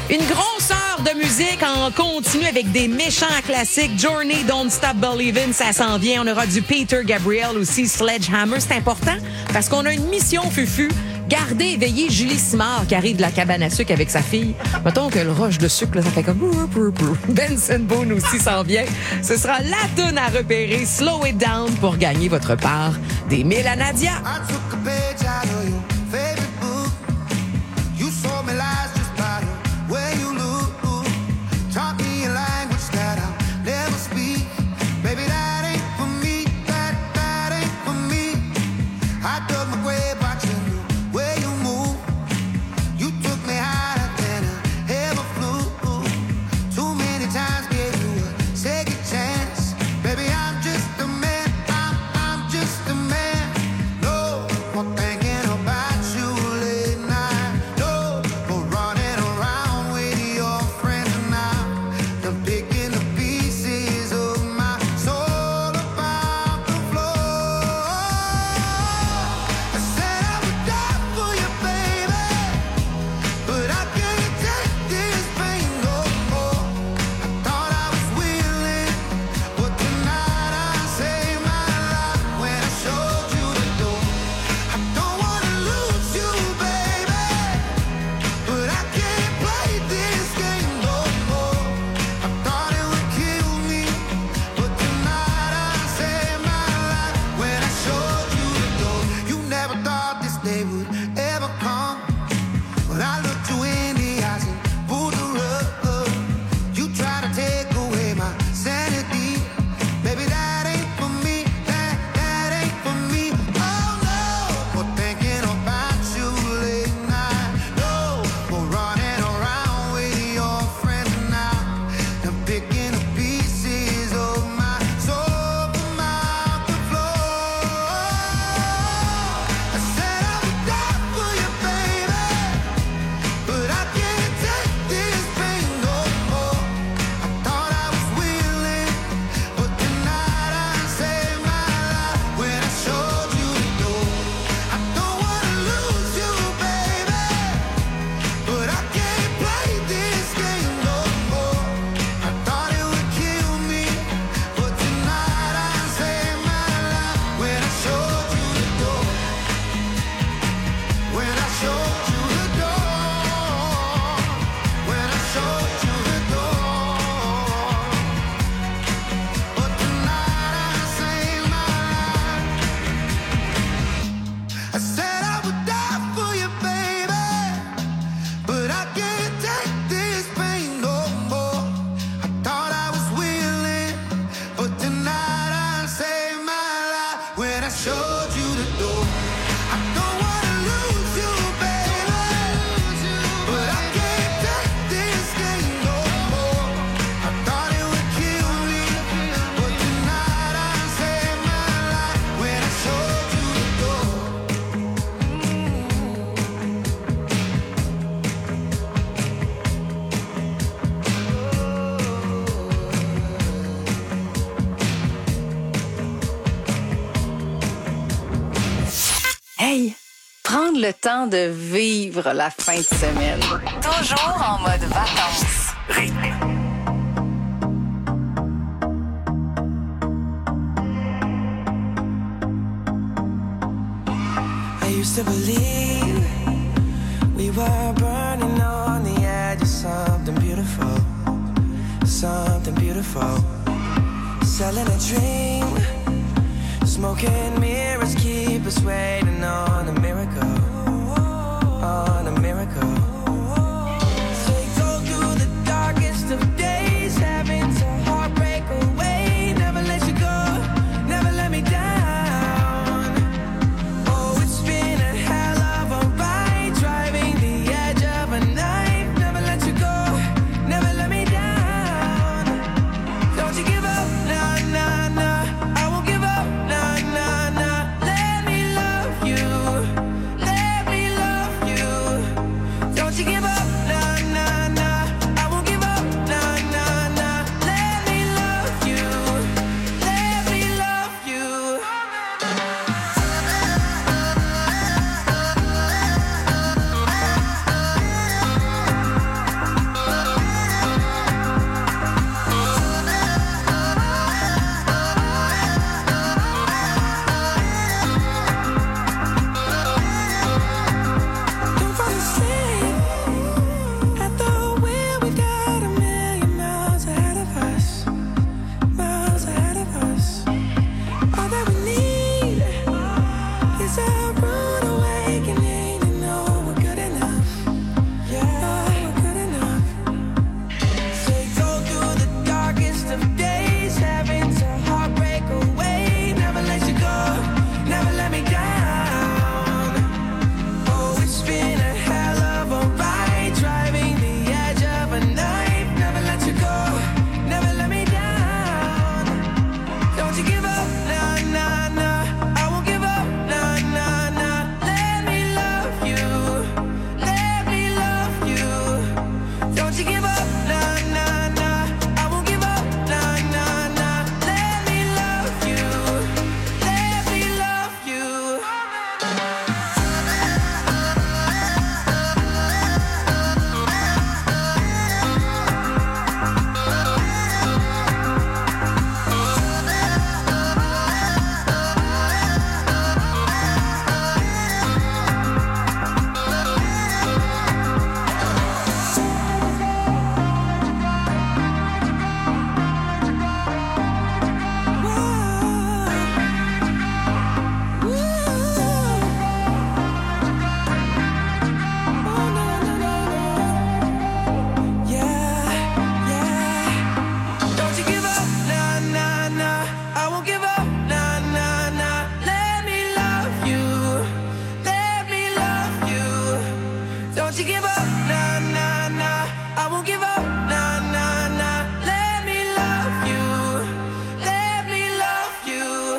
Une grosse heure de musique en continu avec des méchants classiques. Journey, Don't Stop Believin', ça s'en vient. On aura du Peter Gabriel aussi, Sledgehammer. C'est important parce qu'on a une mission, Fufu. Garder éveillé Julie Simard qui arrive de la cabane à sucre avec sa fille. Mettons que le roche de sucre, là, ça fait comme... Benson Boone aussi s'en vient. Ce sera la toune à repérer. Slow It Down pour gagner votre part des 1000 à Nadia. Prendre le temps de vivre la fin de semaine. Toujours en mode vacances. I used to believe we were burning on the edge of something beautiful, something beautiful. Selling a dream, smoking mirrors keep us waiting on a miracle, on a miracle. So you go through the darkest of days, having to heartbreak away. Never let you go, never let me down. Oh, it's been a hell of a ride, driving the edge of a knife. Never let you go, never let me down. Don't you give up, nah, nah, nah. I won't give up, nah, nah, nah. Let me love you. Don't you give up, nah, nah, nah. I won't give up, nah, nah, nah. Let me love you. Let me love you.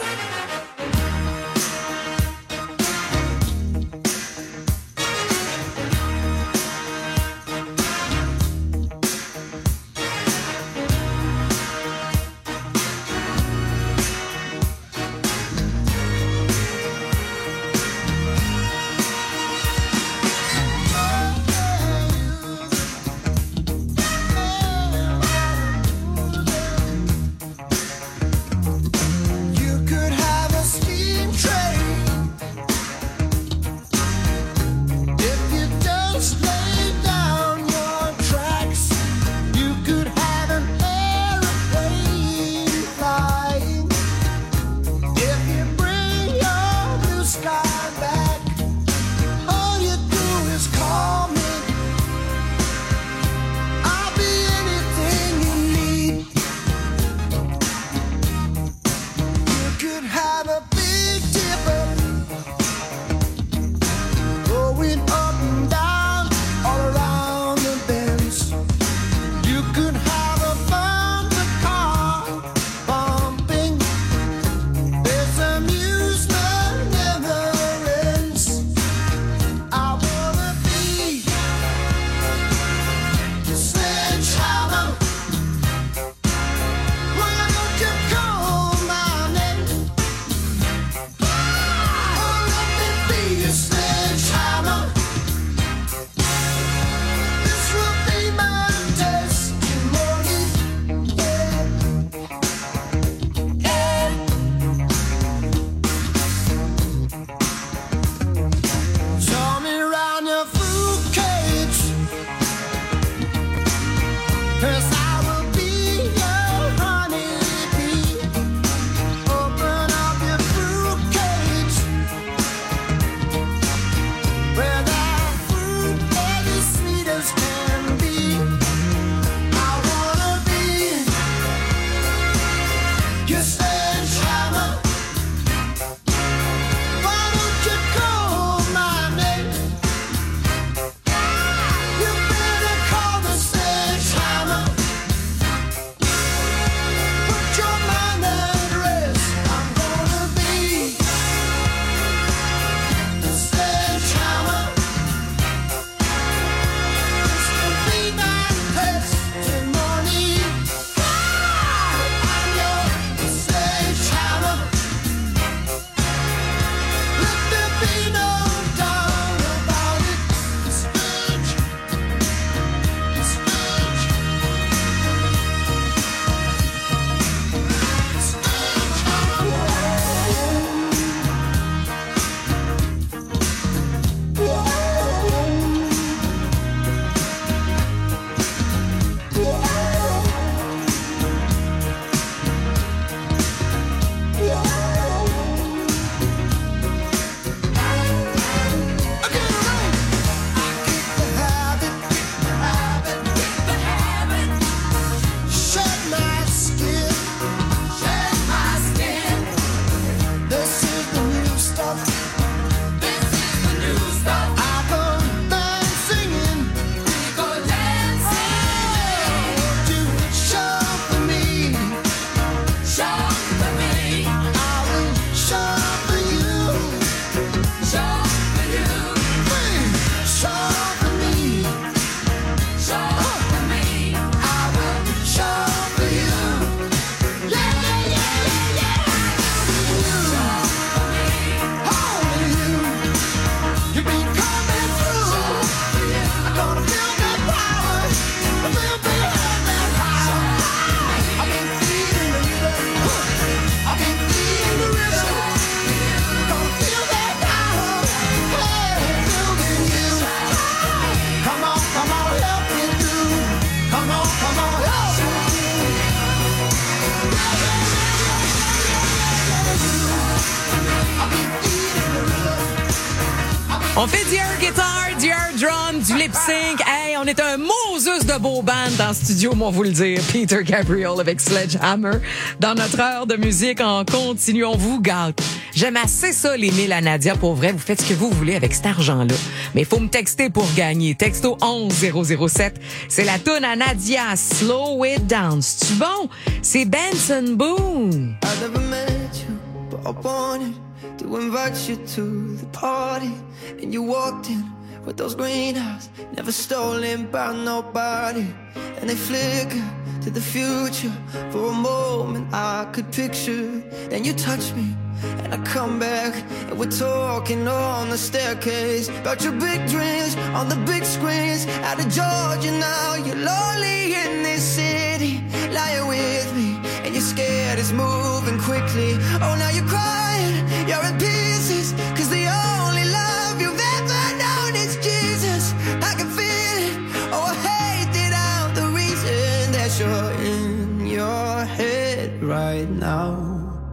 On fait du air guitar, du air drum, du lip sync. Hey, on est un Moses de beau band dans le studio, moi vous le dire. Peter Gabriel avec Sledgehammer. Dans notre heure de musique en continu, on vous gâte. J'aime assez ça, les 1000 à Nadia. Pour vrai, vous faites ce que vous voulez avec cet argent-là. Mais il faut me texter pour gagner. Texto 11007. C'est la toune à Nadia, Slow It Down. C'est-tu bon? C'est Benson Boone. I never met you, but I wanted to invite you to the party. And you walked in with those green eyes, never stolen by nobody. And they flicker to the future. For a moment I could picture. Then you touch me and I come back, and we're talking on the staircase about your big dreams on the big screens. Out of Georgia now, you're lonely in this city. Lying with me and you're scared it's moving quickly. Oh, now you're crying, you're in pieces, cause the only love you've ever known is Jesus. I can feel it, oh I hate it out, the reason that you're in your head right now,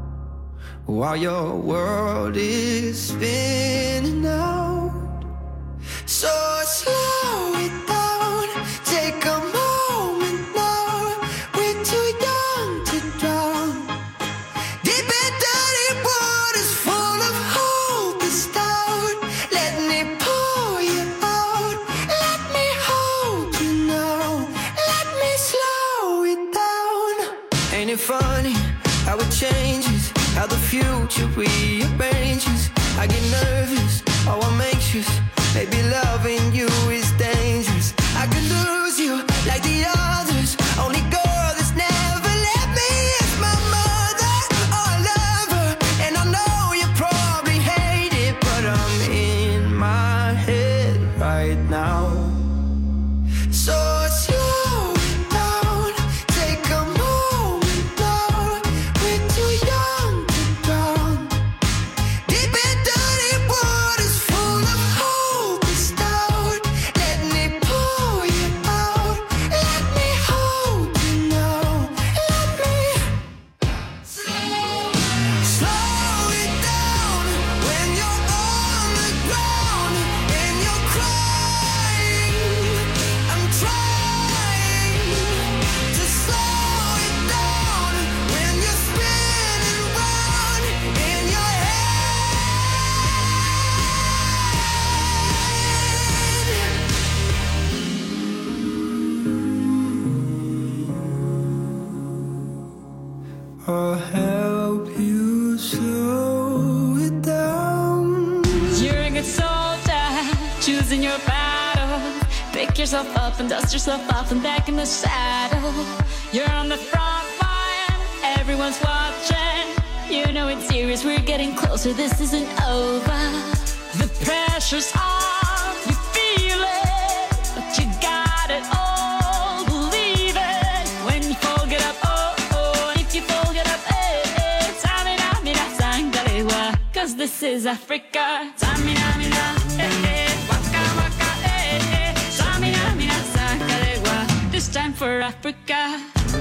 while your world is spinning out. So slow it down, take a moment now. We're too young to drown. Deep in dirty waters full of hope is down. Let me pull you out. Let me hold you now. Let me slow it down. Ain't it funny how it changes, how the future rearranges? I get nervous, oh I'm anxious. Maybe loving you is dangerous. I could lose you like the others. Only girl that's never let me is my mother. Oh, I love her, and I know you probably hate it, but I'm in my head right now. So slow it down, take a moment now. We're too young to drown. Deep in dirty waters full of hope is down. Let me pull you out. Let me hold you now. Let me slow it down when you're on the ground and you're crying. I'm trying to slow it down when you're spinning round in your head. I'll help you slow it down. You're a good soldier, choosing your battle. Pick yourself up and dust yourself off and back in the saddle. You're on the front line, everyone's watching. You know it's serious, we're getting closer, this isn't over. The pressure's on, you feel it, but you got it all, believe it. When you fall, get up, oh, oh, and if you fall, get up, eh, eh. Tamina, mina, sangalewa, cause this is Africa. Tamina, mina, eh, eh, waka, waka, eh, eh. Tamina, mina, sangalewa, this time for Africa.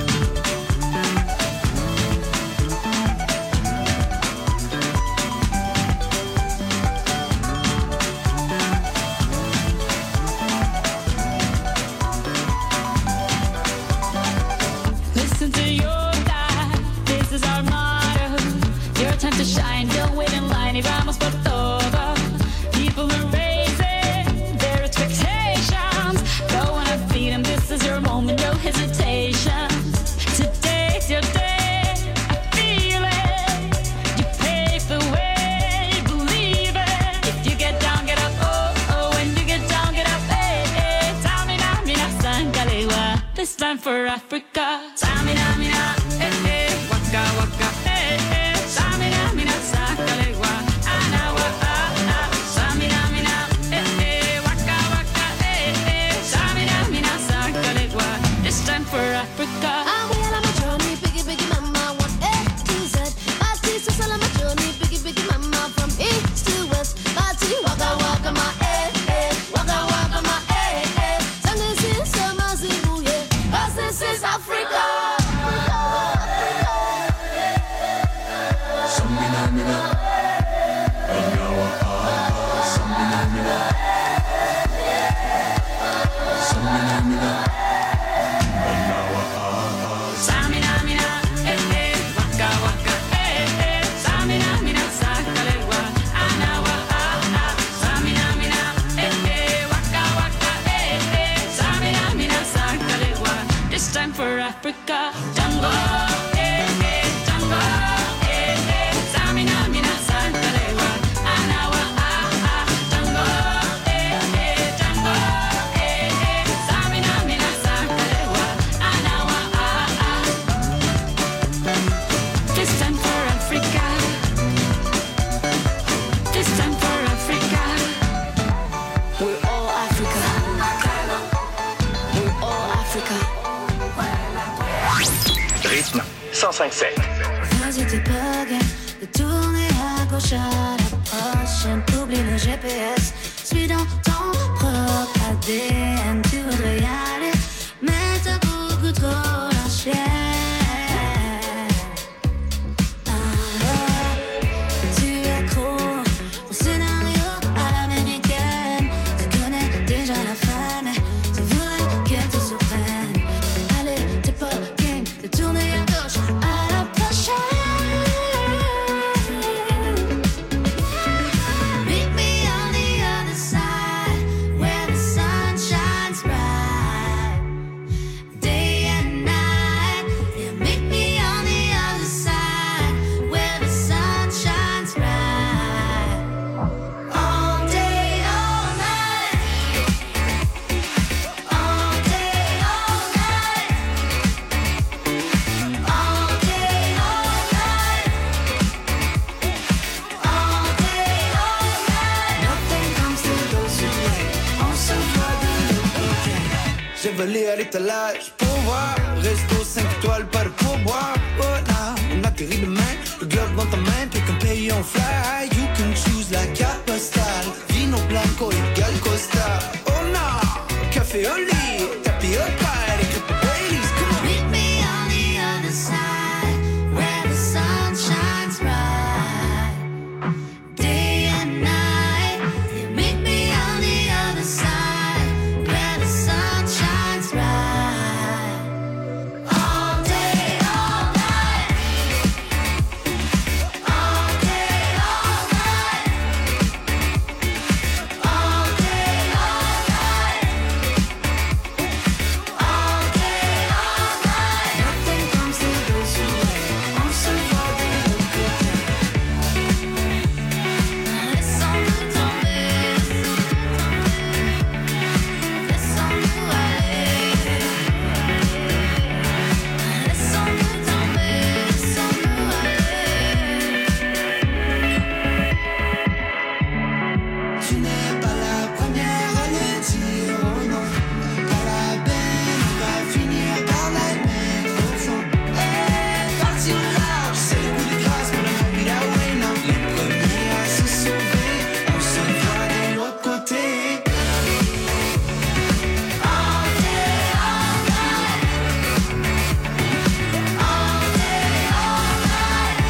Listen to your God, this is our motto. Your time to shine, don't wait in line, y vamos por todo. People are raising their expectations. Go on and feed them, this is your moment, no hesitation. Today's your day, I feel it. You pave the way, believe it. If you get down, get up, oh, oh. When you get down, get up, eh, eh. Tamina, mina, sangalewa, this time for Africa. Tamina, mina, eh, eh. Waka, waka, eh, eh. Tamina, mina, sangalewa, anawa, ah, ah. Tamina, mina, eh, eh. Waka, waka, eh, eh. Tamina, mina, sangalewa, this time for Africa. I'm well on my journey, biggie, biggie mama, 1 A to Z. My sister's on my journey, biggie, biggie mama, from east to west. My T, waka, waka, my waka, waka, my Sangin' sin, sama, zibu, yeah. 'Cause this is Africa. Africa. Django, Django, Samina, Mina, Santalewa, Anawa, Django, Django, Samina, Mina, Santalewa, Anawa, This time for Africa. This time for Africa. We're all Africa. We're all Africa. Rythme 105.7. Vas-y, t'es pas game de tourner à gauche à la prochaine. Oublie le GPS, suis dans ton propre ADN. Tu voudrais y aller, mais t'as beaucoup trop lâché. Tu es accro au scénario à l'américaine. Tu connais déjà la fin, mais tu voudrais qu'elle te surprenne. Allez, t'es pas game de tourner à gauche à la prochaine. Meet me on the other side, where the sun shines bright, day and night. Yeah, meet me on the other side, where the sun shines bright, all day, all night, all day, all night, all day, all night, all day, all night. Nothing comes to those who wait. On se voit de l'autre côté. J'ai volé à l'étalage pour voir. Resto 5 étoiles, pas de pourboire. Oh là, on atterrit demain. Le globe dans ta main, puis qu'un pays on fly. You can choose la carte postale. Vino blanco égale Costa. Oh non, café au lit, tapis au pie, les crêpes Baileys, come on. Meet me on the other side, where the sun shines bright, day and night. You meet me on the other side, where the sun shines bright, all day, all night, all day, all night, all day, all night, all day, all night. Nothing comes to those who wait. On se voit de l'autre côté. Laissons-nous tomber, laissons-nous aller, laissons-nous tomber, laissons-nous aller. Tu n'es pas la première à le dire, oh non. Pas la peine, on va finir par l'aimer au fond. Eh, partir large, c'est le coup de grâce pour la vie d'Away, non. Les premiers à se sauver, on se voit de l'autre côté. All day, all night, all day, all night,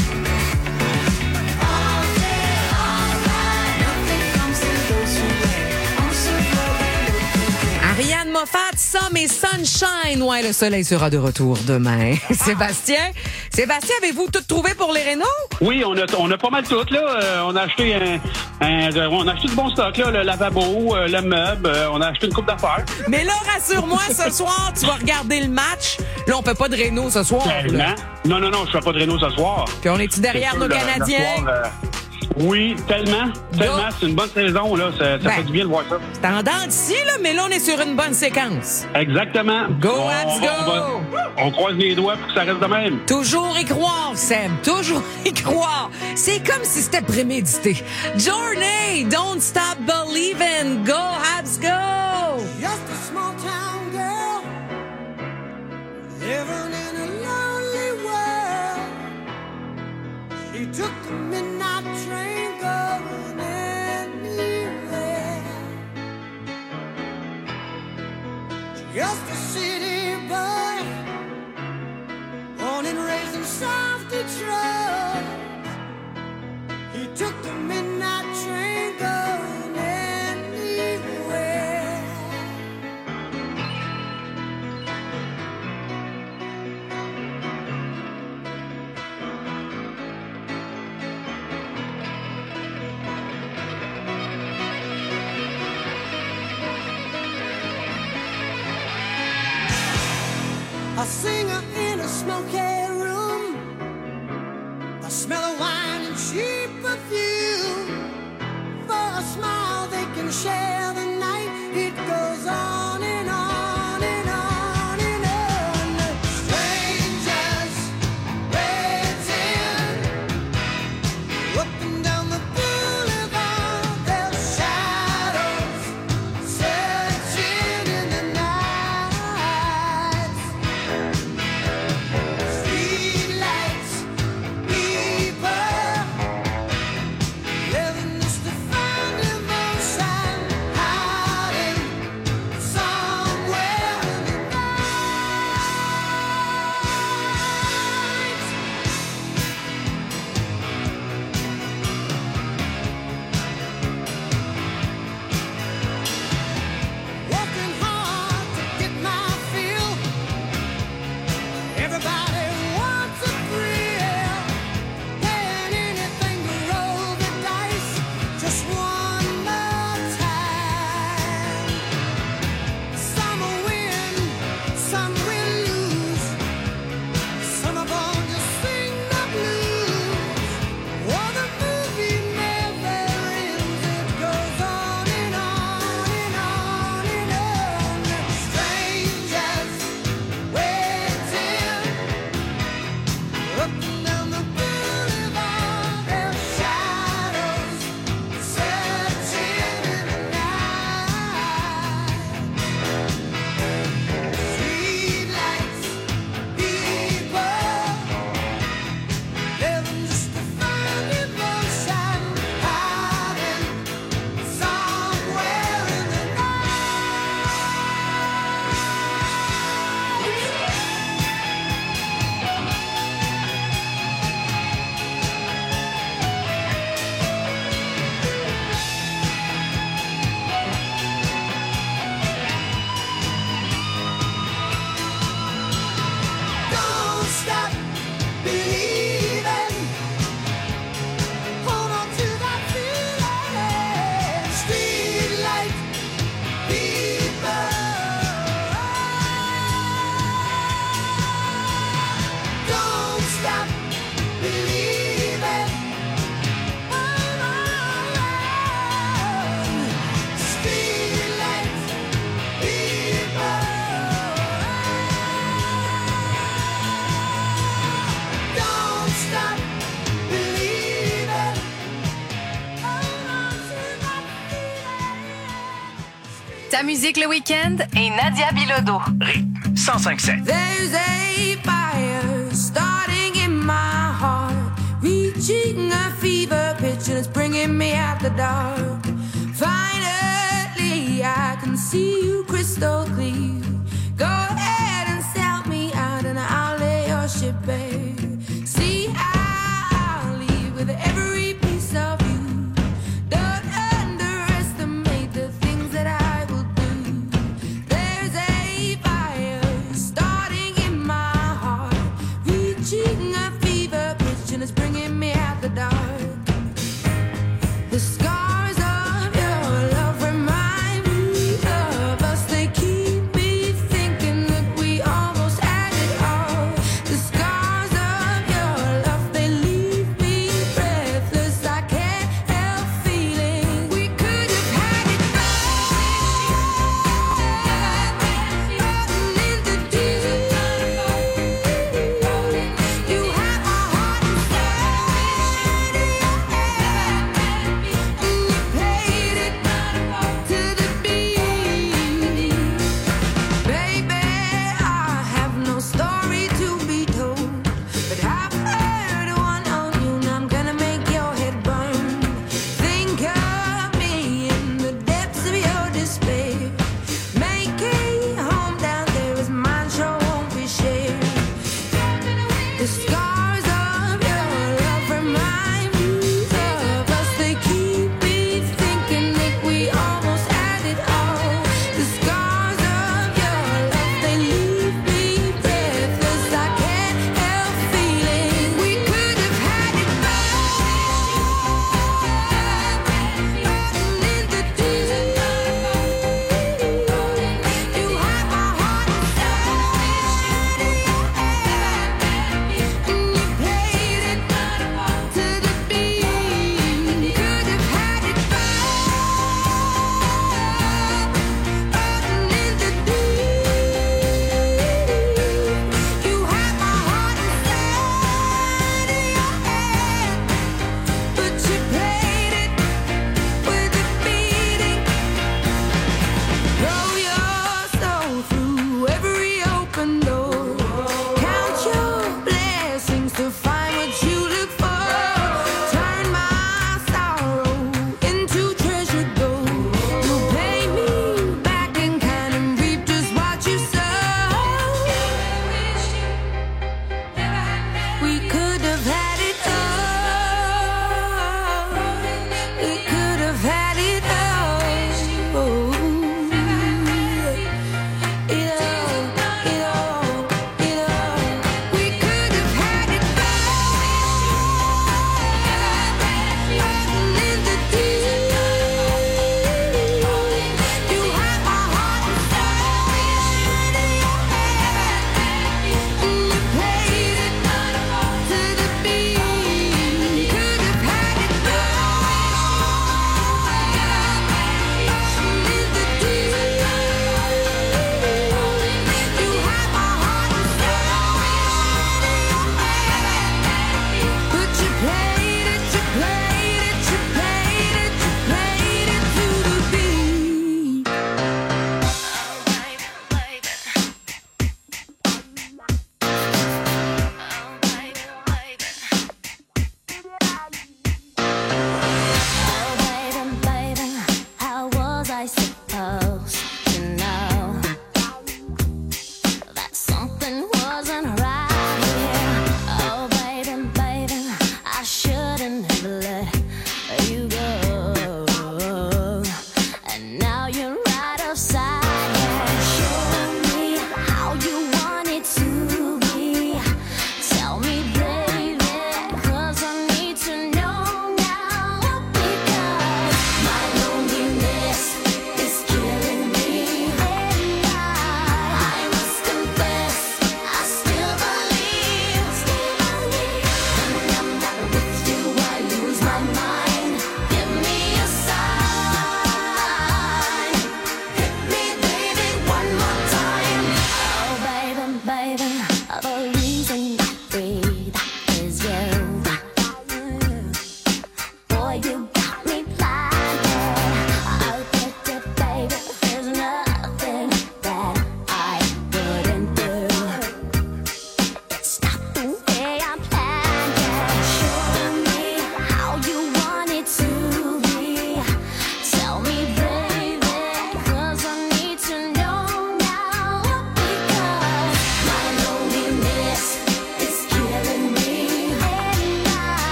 all day, all night. Nothing comes to those who wait. On se voit de l'autre côté. Ariane Moffat, Some et Sunshine. Ouais, le soleil sera de retour demain. Sébastien, avez-vous tout trouvé pour les rénaux? Oui, on a pas mal tout, là. On a acheté on a acheté du bon stock, là. Le lavabo, le meuble, on a acheté une coupe d'affaires. Mais là, rassure-moi, ce soir, tu vas regarder le match. Là, on fait pas de rénaux ce soir. là. Tellement. Non, je fais pas de réno ce soir. Puis on est-tu derrière C'est nos sûr, le Canadiens? soir, oui, tellement. C'est une bonne saison, là. Ça Ben. fait du bien de voir ça. C'est en dents d'ici, là, mais là, on est sur une bonne séquence. Exactement. Go, Habs, go! On croise les doigts pour que ça reste de même. Toujours y croire, Seb. Toujours y croire. C'est comme si c'était prémédité. Journey, don't stop believing. Go, Habs, go! Just a small town girl living in a lonely world. She took the midnight train going anywhere. Just a city boy, born and raised in South Detroit. He took the midnight train going anywhere. a singer in a smoky room. The smell of wine and cheap perfume. For a smile they can share the night. It goes on and on and on and on. Strangers waiting up and down the boulevard. Their shadows searching in the night. Streetlights, people living just to find emotion, hiding somewhere in the night. Working hard to get my fill. Everybody wants a thrill. Paying anything to roll the dice. Just one more time. Some will win, some will lose. Some are born to sing the blues. Oh, the movie never ends. It goes on and on and on and on. Strangers waiting up and down the boulevard. Their shadows searching in the night. Streetlights, people living just to find emotion, hiding somewhere in the Don't stop believing. Hold on to that feeling. Streetlight people. Don't stop believing. Hold on. Streetlight people. Don't stop believing. Hold on to that feeling. Ta musique le week-end et Nadia Bilodeau. Rythme 105.7. There's a fire starting in my heart, reaching a fever pitch and it's bringing me out the dark. Finally, I can see you crystal clear. Go ahead and sell me out and I'll lay your ship bare. See, I'll leave with every piece of you. Don't underestimate the things that I will do. There's a fire starting in my heart, reaching a fever pitch and it's bringing me out the dark. The scars of your love remind me of us. They keep me thinking that we almost had it all. The scars of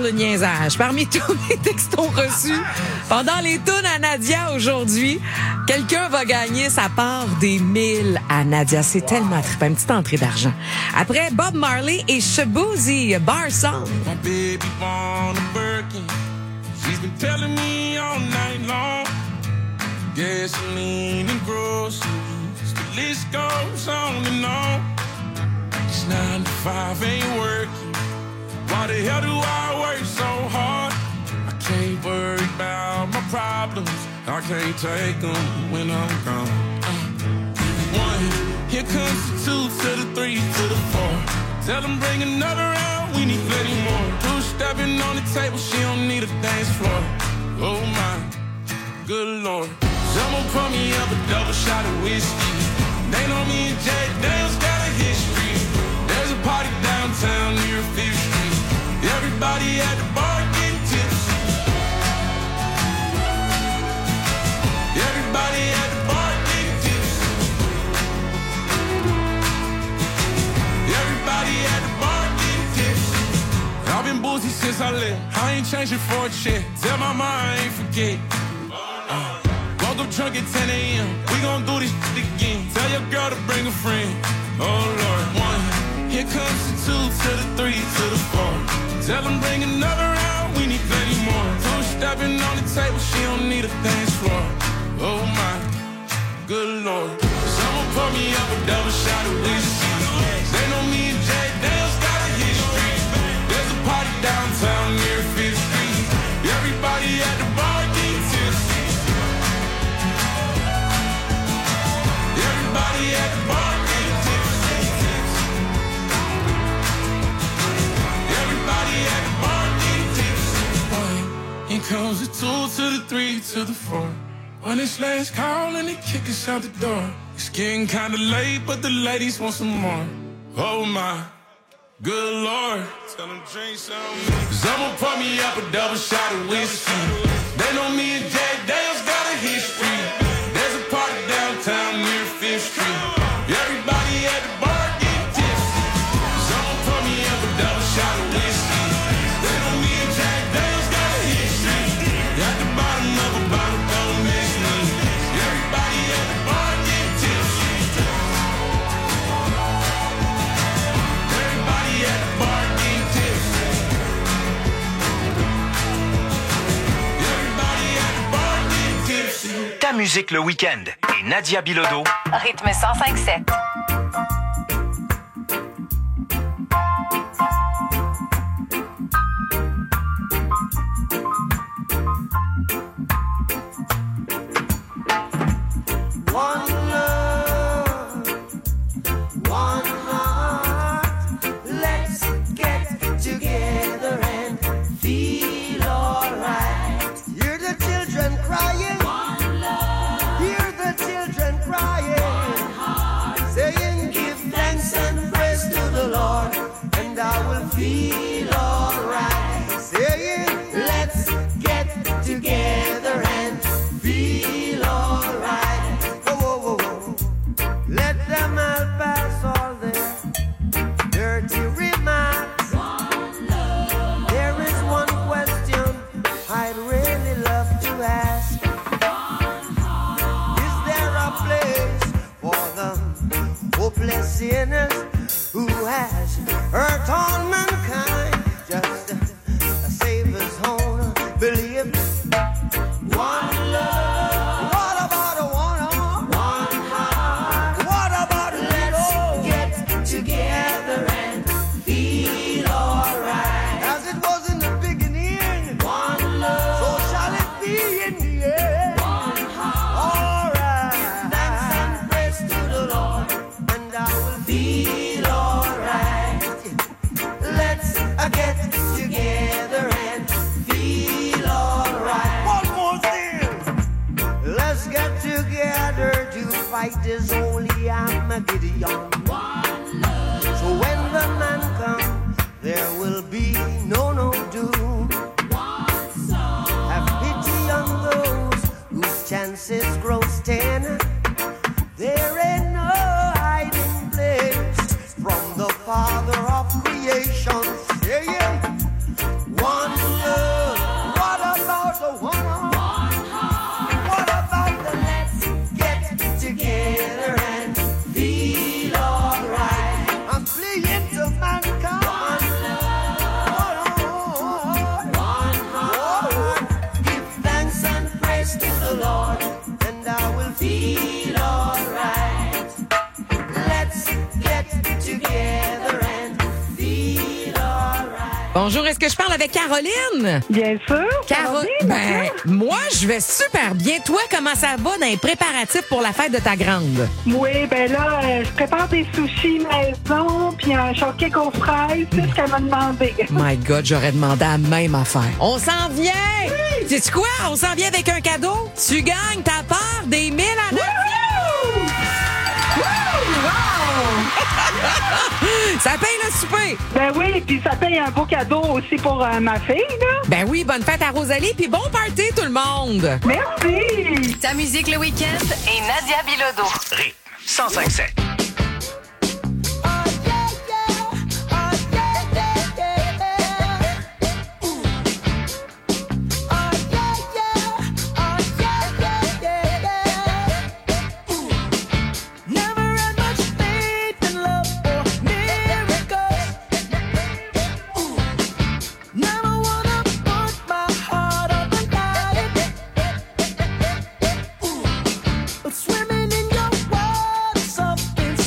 le niaisage. Parmi tous les textos reçus pendant les tunes à Nadia aujourd'hui, quelqu'un va gagner sa part des 1000 à Nadia. C'est tellement trippant. Une petite entrée d'argent. Après, Bob Marley et Shaboozey, Bar Song. My baby born a Birkin. She's been telling me all night long. Gasoline and groceries. The list goes on and on. This 9 to 5 ain't working. Why the hell do I work so hard? I can't worry about my problems. I can't take them when I'm gone. 1, here comes the 2 to the 3 to the 4. Tell them bring another round, we need plenty more. 2 stepping on the table, she don't need a dance floor. Oh my, good Lord. Someone pour me up a double shot of whiskey. They know me and Jay Dale's got a history. There's a party downtown near 5th Street. Everybody at the bar getting tipsy. Everybody at the bar getting tipsy. Everybody at the bar getting tipsy. I've been boozy since I left. I ain't changing for a check. Tell my mom I ain't forget. Woke up drunk at 10 a.m. We gon' do this shit again. Tell your girl to bring a friend. Oh Lord. 1, here comes the 2 to the 3 to the 4. Tell them bring another round, we need plenty more. 2 stepping on the table, she don't need a dance floor. Oh my, good Lord. Someone pour me up a double shot of whiskey. They know me and Jay Dale's got a history. There's a party downtown near 5th Street. Everybody at the bar getting tipsy. Everybody at the bar getting tipsy. Everybody at the bar getting tipsy. Here comes the 2 to the 3 to the 4. When it's last call and they kick us out the door. It's getting kinda late, but the ladies want some more. Oh my, good Lord. Tell them drink some. Someone pour me up a double shot of whiskey. They know me and Jay Dale's got a history. There's a party downtown near 5th Street. Everybody at the bar getting tipsy. Someone pour me up a double shot of whiskey. They know me and Jay Dale's got a history. At the bottom of a bottle, don't miss me. Everybody at the bar getting tipsy. Everybody at the bar getting tipsy. Everybody at the bar getting tipsy. Ta musique le week-end et Nadia Bilodeau. Rythme 105.7. One love, one heart. Let's get together and feel alright. Hear the children crying. One love. Hear the children crying. One heart. Saying, give thanks and praise to the Lord, and I will feel alright. Saying, let's get together and feel alright. Let them all pass all their dirty remarks. There is one question I'd really love to ask. Is there a place for the hopeless sinners who has hurt all mankind? Just a Savior's own belief. One love. What about a one heart? What about let's get together and feel alright? As it was in the beginning, one love. So shall it be in the end. One heart. Alright. Thanks and praise to the Lord, and I will feel alright. Let's get together and feel alright. One more thing. Let's get together to fight this holy Armageddon. So when the man comes, there will be no doom. Have pity on those whose chances grow thin. There ain't no hiding place from the Father of creation. Saying, one Bonjour, est-ce que je parle avec Caroline? Bien sûr. Ben, moi, je vais super bien. Toi, comment ça va dans les préparatifs pour la fête de ta grande? Oui, ben là, je prépare des sushis maison, puis un shortcake aux fraises, c'est ce qu'elle m'a demandé. My God, j'aurais demandé la même affaire. On s'en vient! Oui. Sais-tu quoi? On s'en vient avec un cadeau. Tu gagnes ta part des 1000 à 9. Ça paye le souper. Ben oui, puis ça paye un beau cadeau aussi pour ma fille, là. Ben oui, bonne fête à Rosalie, puis bon party tout le monde. Merci. Ta musique le week-end et Nadia Bilodeau. Rythme 105.7. Swimming in your world, something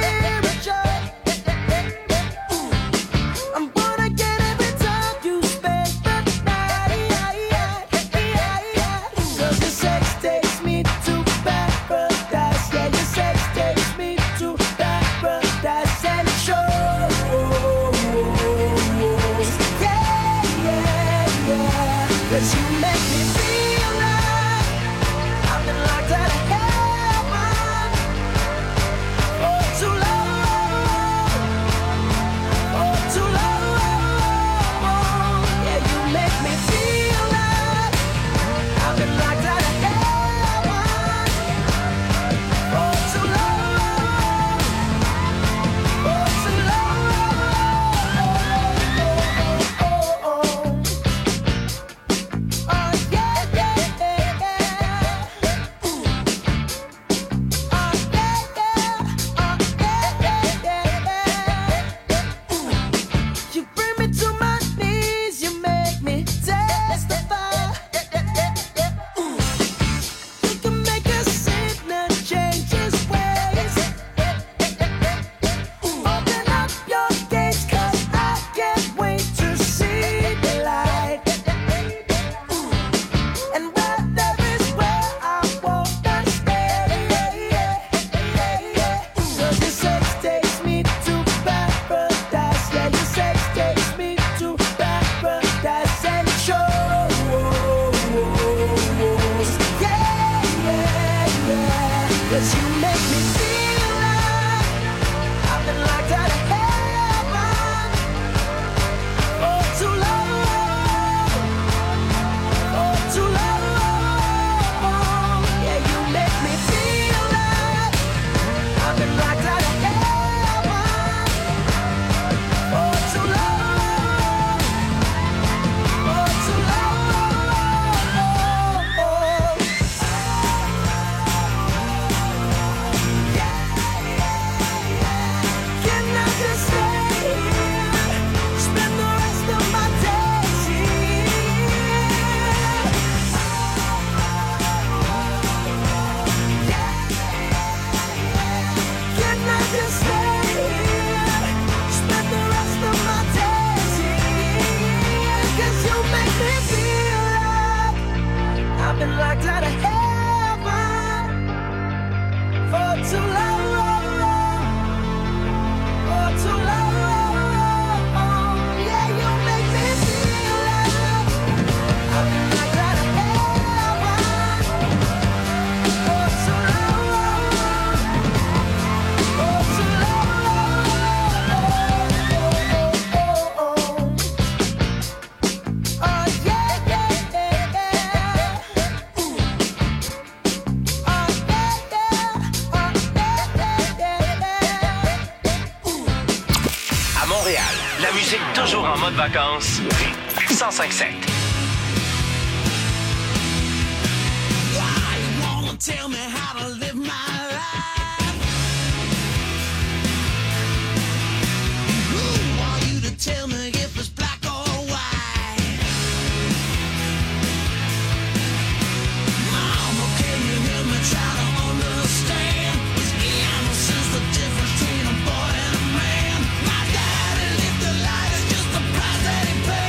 La musique toujours en mode vacances. 105.7. Tell me how to live my life. Who are you to tell me if it's black or white? Mama, can you hear me try to understand? Is innocence the difference between a boy and a man? My daddy lived the life, it's just the price that he paid.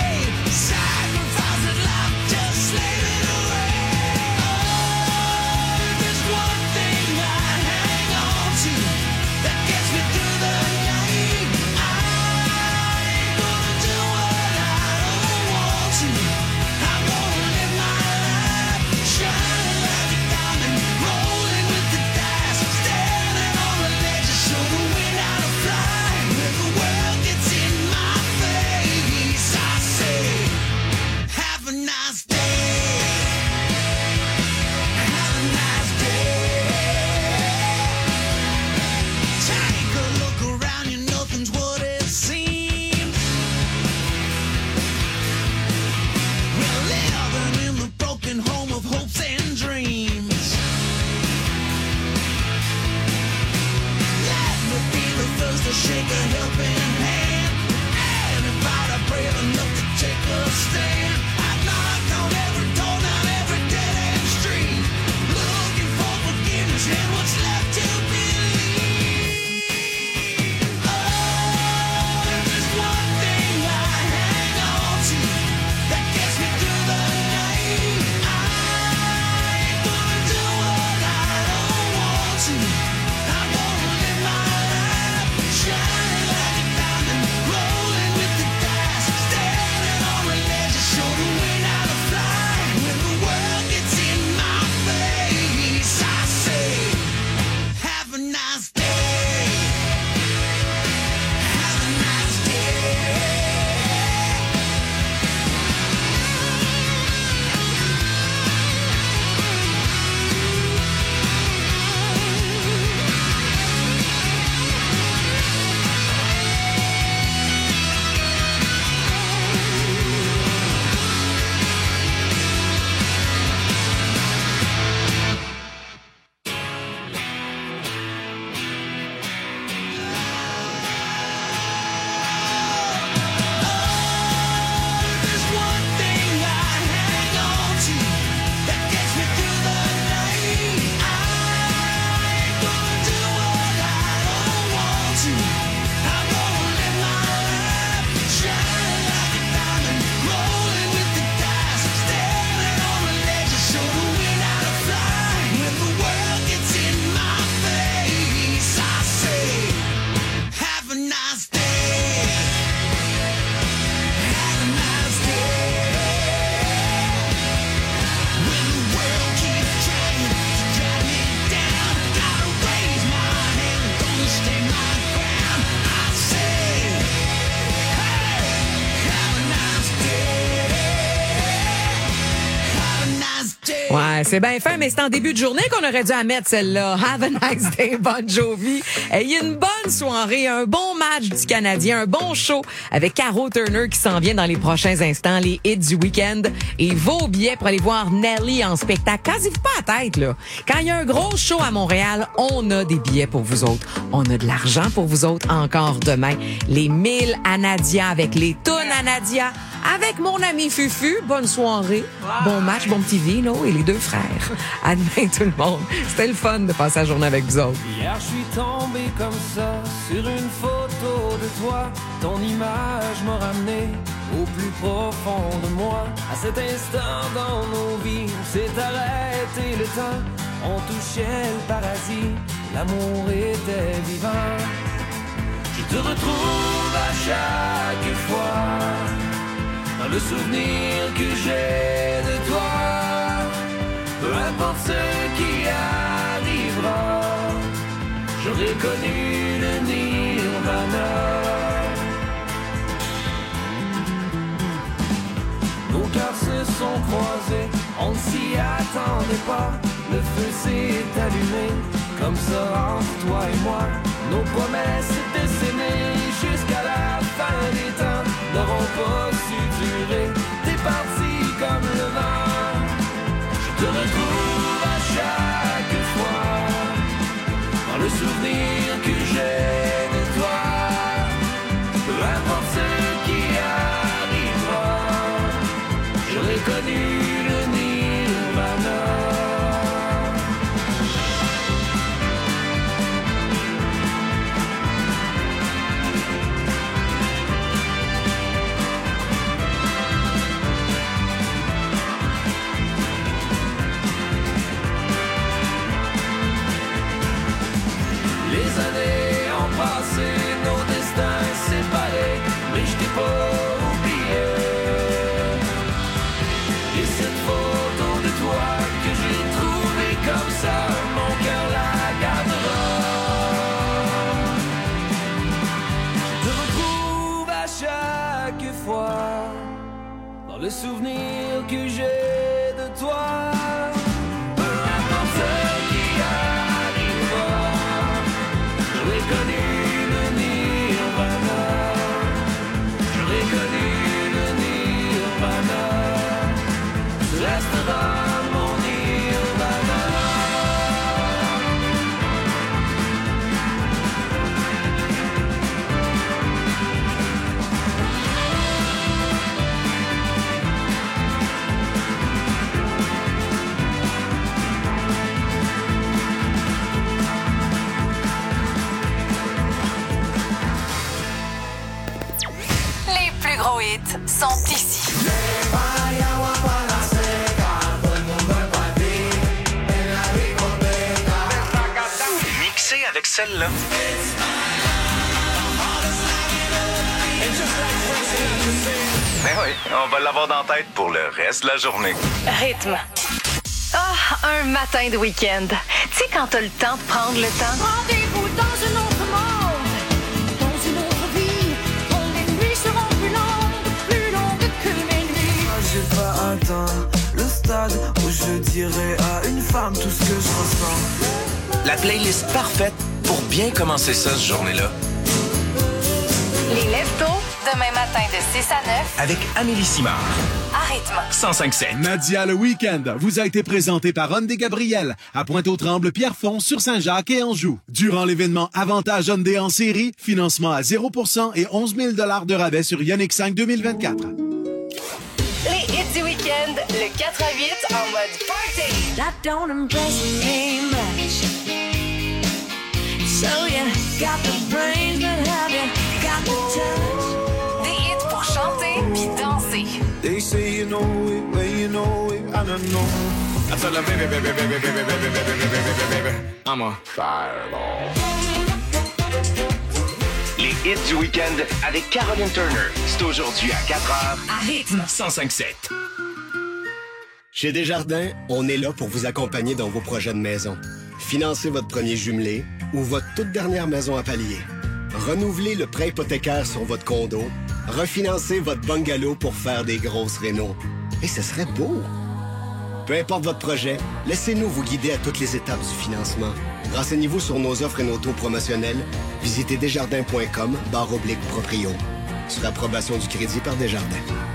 Ouais, c'est bien fin, mais c'est en début de journée qu'on aurait dû la mettre, celle-là. Have a nice day, Bon Jovi. Il y a une bonne soirée, un bon match du Canadien, un bon show avec Caro Turner qui s'en vient dans les prochains instants, les hits du week-end. Et vos billets pour aller voir Nelly en spectacle. Cassez-vous pas la tête, là. Quand il y a un gros show à Montréal, on a des billets pour vous autres. On a de l'argent pour vous autres encore demain. Les 1000 à Nadia avec les tunes à Nadia. Avec mon ami Fufu, bonne soirée, bon match, bon petit vino et les deux frères. À demain tout le monde. C'était le fun de passer la journée avec vous autres. Hier je suis tombé comme ça sur une photo de toi. Ton image m'a ramené au plus profond de moi. À cet instant dans nos vies, on s'est arrêté le temps. On touchait le paradis, l'amour était vivant. Je te retrouve à chaque fois dans le souvenir que j'ai de toi. Peu importe ce qui arrivera, j'aurais connu le nirvana. Nos cœurs se sont croisés, on ne s'y attendait pas. Le feu s'est allumé, comme ça entre toi et moi. Nos promesses de s'aimer jusqu'à la fin des temps n'auront pas su durer. T'es parti comme le vent, je te retrouve à chaque fois dans le souvenir que j'ai de toi. Peu importe ce qui arrivera, j'aurais connu le nirvana. Les années ont passé, nos destins séparés, mais je t'ai pas oublié. Et cette photo de toi que j'ai trouvée comme ça, mon cœur la gardera. Je te retrouve à chaque fois dans le souvenir que j'ai de toi. Peu importe ce qui arrivera, j'aurais connu le nirvana. J'aurais connu le nirvana. Ce restera mon nirvana. Les plus gros hits sont ici. Mixé avec celle-là. Ben oui, on va l'avoir dans la tête pour le reste de la journée. Rythme. Ah, un matin de week-end. Tu sais, quand t'as le temps de prendre le temps. Rendez-vous dans un autre monde, dans une autre vie, où les nuits seront plus longues que mes nuits. J'ai pas atteint le stade où je dirais à une femme tout ce que je ressens. La playlist parfaite pour bien commencer ça, cette journée-là. Les Leftos, demain matin de 6 à 9. Avec Amélie Simard. À rythme. 105.7. Nadia le week-end vous a été présenté par Hyundai Gabriel à Pointe-aux-Trembles, Pierrefonds, sur Saint-Jacques et Anjou. Durant l'événement Avantage Hyundai en série, financement à 0% et 11 000 $ de rabais sur Ioniq 5 2024. Les hits du week-end, le 4 à 8 en mode party. That don't impress me much. So you got the brains, but have you got the touch? Des hits pour chanter puis danser. They say you know it, when you know it, and I know. I tell her, baby, I'm a fireball. Les hits du week-end avec Caroline Turner. C'est aujourd'hui à 4h. À rythme. 105.7. Chez Desjardins, on est là pour vous accompagner dans vos projets de maison. Financez votre premier jumelé ou votre toute dernière maison à palier. Renouvelez le prêt hypothécaire sur votre condo. Refinancez votre bungalow pour faire des grosses rénos. Et ce serait beau! Peu importe votre projet, laissez-nous vous guider à toutes les étapes du financement. Renseignez-vous sur nos offres et nos taux promotionnels. Visitez desjardins.com/proprio. Sur approbation du crédit par Desjardins.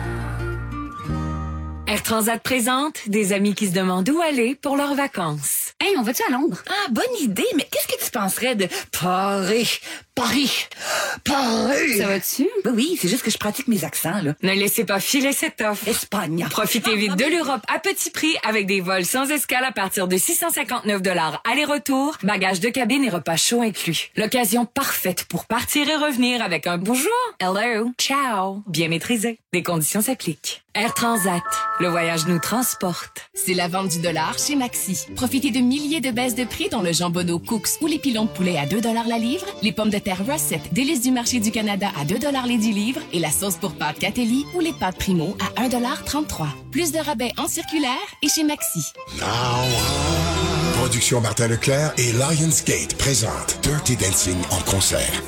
Air Transat présente des amis qui se demandent où aller pour leurs vacances. Hey, on va-tu à Londres? Ah, bonne idée, mais qu'est-ce que tu penserais de Paris? Paris! Paris! Ça va-tu? Oui, c'est juste que je pratique mes accents, là. Ne laissez pas filer cette offre. Espagne. Profitez vite de l'Europe à petit prix avec des vols sans escale à partir de 659 $ aller-retour, bagages de cabine et repas chauds inclus. L'occasion parfaite pour partir et revenir avec un bonjour, hello, ciao, bien maîtrisé. Des conditions s'appliquent. Air Transat, le voyage nous transporte. C'est la vente du dollar chez Maxi. Profitez de milliers de baisses de prix dont le jambonneau Cooks ou les pilons de poulet à 2 $ la livre, les pommes de terre Russet, délices du marché du Canada à 2 $ les 10 livres et la sauce pour pâtes Catelli ou les pâtes Primo à 1,33 $. Plus de rabais en circulaire et chez Maxi. Production Martin Leclerc et Lionsgate présentent Dirty Dancing en concert.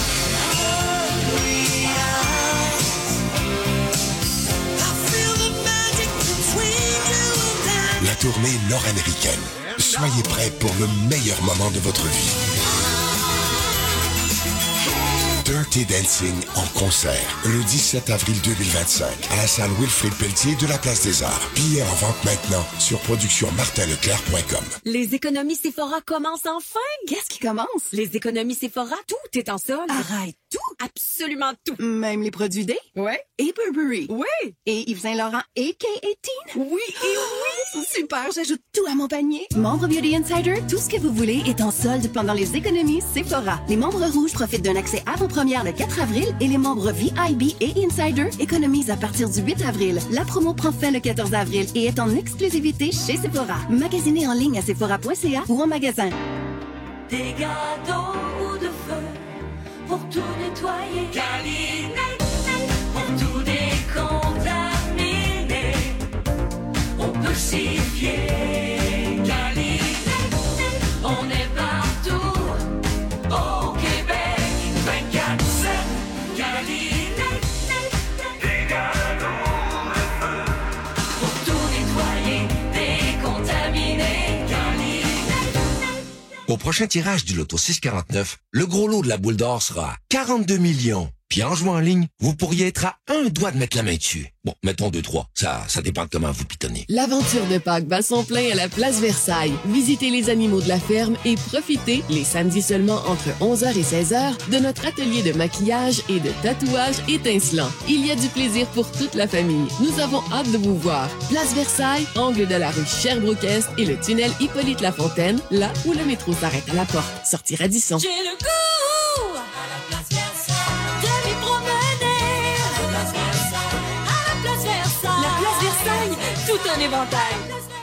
La tournée nord-américaine. Soyez prêts pour le meilleur moment de votre vie. Dirty Dancing en concert, le 17 avril 2025, à la salle Wilfrid Pelletier de la Place des Arts. Billets en vente maintenant sur productionmartinleclerc.com. Les économies Sephora commencent enfin! Qu'est-ce qui commence? Les économies Sephora, tout est en solde. Arrête, tout? Absolument tout. Même les produits Day? Ouais. Et Burberry? Oui. Et Yves Saint-Laurent et K18? Oui, et oui! Super, j'ajoute tout à mon panier. Membre Beauty Insider, tout ce que vous voulez est en solde pendant les économies Sephora. Les membres rouges profitent d'un accès avant-première le 4 avril et les membres VIB et Insider économisent à partir du 8 avril. La promo prend fin le 14 avril et est en exclusivité chez Sephora. Magasinez en ligne à sephora.ca ou en magasin. Des gâteaux ou de feu pour tout nettoyer. Calinette, pour tout décontaminer. On peut s'y fier. Calinette, on est partout au Québec. 24/7. Calinette, des gâteaux de feu pour tout nettoyer, décontaminer. Au prochain tirage du Loto 649, le gros lot de la boule d'or sera à 42 millions. Puis en jouant en ligne, vous pourriez être à un doigt de mettre la main dessus. Bon, mettons 2-3. Ça dépend de comment vous pitonnez. L'aventure de Pâques bat son plein à la Place Versailles. Visitez les animaux de la ferme et profitez, les samedis seulement entre 11h et 16h, de notre atelier de maquillage et de tatouage étincelant. Il y a du plaisir pour toute la famille. Nous avons hâte de vous voir. Place Versailles, angle de la rue Sherbrooke-Est et le tunnel Hippolyte-Lafontaine, là où le métro s'arrête à la porte. Sortie Radisson. J'ai le goût à la Place Versailles de m'y promener. À la Place Versailles, à la Place Versailles. La Place Versailles, tout un éventail.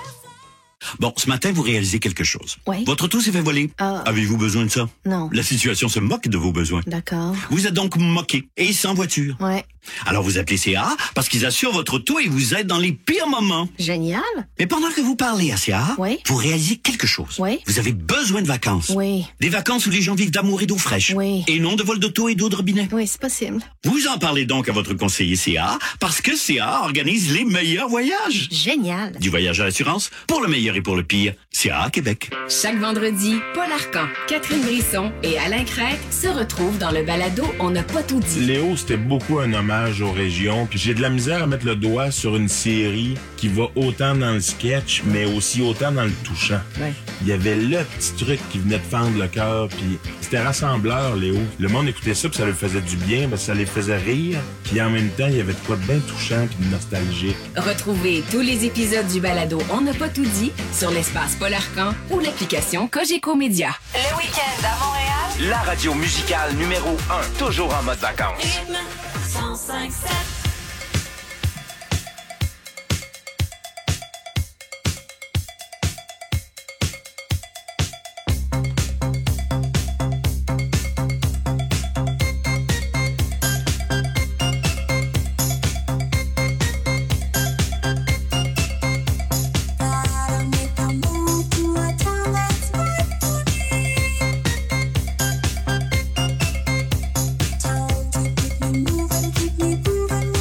Bon, ce matin, vous réalisez quelque chose. Oui. Votre auto s'est fait voler. Ah. Avez-vous besoin de ça? Non. La situation se moque de vos besoins. D'accord. Vous êtes donc moqué et sans voiture. Ouais. Alors vous appelez CA parce qu'ils assurent votre auto et vous aident dans les pires moments. Génial. Mais pendant que vous parlez à CA, oui, vous réalisez quelque chose. Oui. Vous avez besoin de vacances. Oui. Des vacances où les gens vivent d'amour et d'eau fraîche. Oui. Et non de vol d'auto et d'eau de robinet. Oui, c'est possible. Vous en parlez donc à votre conseiller CA parce que CA organise les meilleurs voyages. Génial. Du voyage à l'assurance, pour le meilleur et pour le pire, CA Québec. Chaque vendredi, Paul Arcan, Catherine Brisson et Alain Crête se retrouvent dans le balado On n'a pas tout dit. Léo, c'était beaucoup un hommage aux régions. Puis j'ai de la misère à mettre le doigt sur une série qui va autant dans le sketch, mais aussi autant dans le touchant. Ouais. Il y avait le petit truc qui venait de fendre le cœur, puis c'était rassembleur, Léo. Le monde écoutait ça, puis ça leur faisait du bien, parce que ça les faisait rire. Puis en même temps, il y avait de quoi de bien touchant puis de nostalgique. Retrouvez tous les épisodes du balado On n'a pas tout dit sur l'espace Paul Arcan ou l'application Cogeco Média. Le week-end à Montréal, La radio musicale numéro 1, toujours en mode vacances. Rythme 105.7. Keep me moving.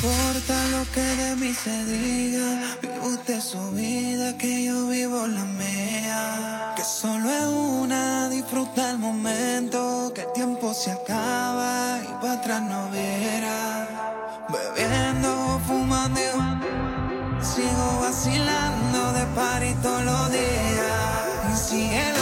importa lo que de mí se diga, vive usted su vida, que yo vivo la mía. Que solo es una, disfruta el momento, que el tiempo se acaba y para atrás no verá. Bebiendo, fumando, sigo vacilando de party todos los días. Y sigue